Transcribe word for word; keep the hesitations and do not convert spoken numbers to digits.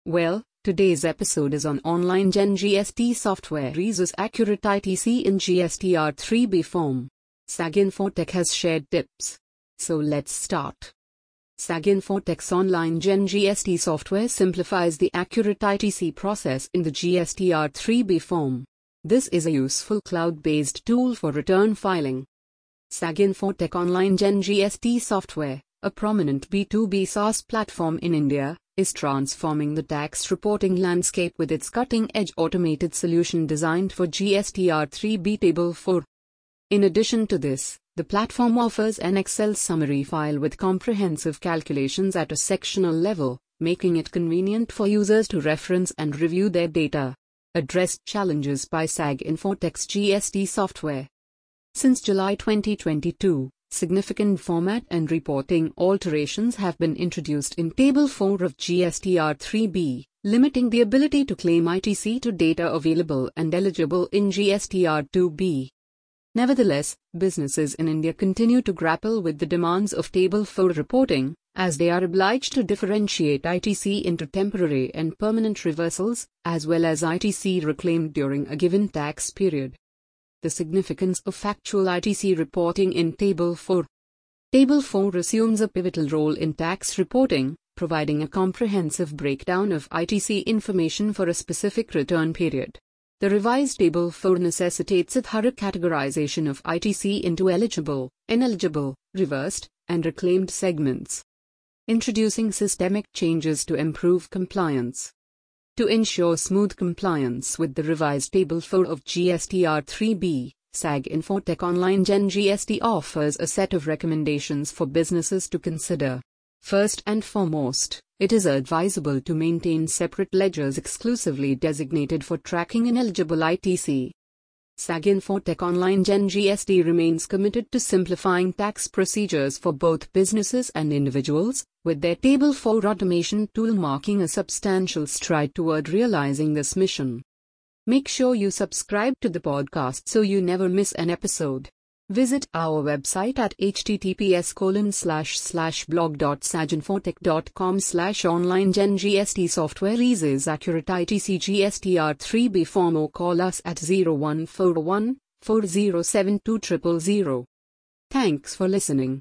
Well, today's episode is on online Gen G S T software uses accurate I T C in G S T R three B form. SAG-Infotech has shared tips. So let's start. SAG-Infotech's online Gen G S T software simplifies the accurate I T C process in the G S T R three B form. This is a useful cloud-based tool for return filing. SAG-Infotech Online Gen G S T software, a prominent B two B SaaS platform in India, is transforming the tax reporting landscape with its cutting-edge automated solution designed for G S T R three B Table four. In addition to this, the platform offers an Excel summary file with comprehensive calculations at a sectional level, making it convenient for users to reference and review their data. Addressed challenges by SAG-Infotech's G S T software. Since July twenty twenty-two, significant format and reporting alterations have been introduced in Table four of G S T R three B, limiting the ability to claim I T C to data available and eligible in G S T R two B. Nevertheless, businesses in India continue to grapple with the demands of Table four reporting, as they are obliged to differentiate I T C into temporary and permanent reversals, as well as I T C reclaimed during a given tax period. The significance of factual I T C reporting in Table four. Table four assumes a pivotal role in tax reporting, providing a comprehensive breakdown of I T C information for a specific return period. The revised Table four necessitates a thorough categorization of I T C into eligible, ineligible, reversed, and reclaimed segments. Introducing systemic changes to improve compliance. To ensure smooth compliance with the revised Table four of G S T R three B, SAG-Infotech Online Gen G S T offers a set of recommendations for businesses to consider. First and foremost, it is advisable to maintain separate ledgers exclusively designated for tracking ineligible I T C. SAG-Infotech Online Gen G S T remains committed to simplifying tax procedures for both businesses and individuals, with their Table four automation tool marking a substantial stride toward realizing this mission. Make sure you subscribe to the podcast so you never miss an episode. Visit our website at https colon slash slash blog dot saginfotech dot com slash online gen gst software uses accurate I T C G S T R three B form or call us at zero one four one, four zero seven two zero zero zero. Thanks for listening.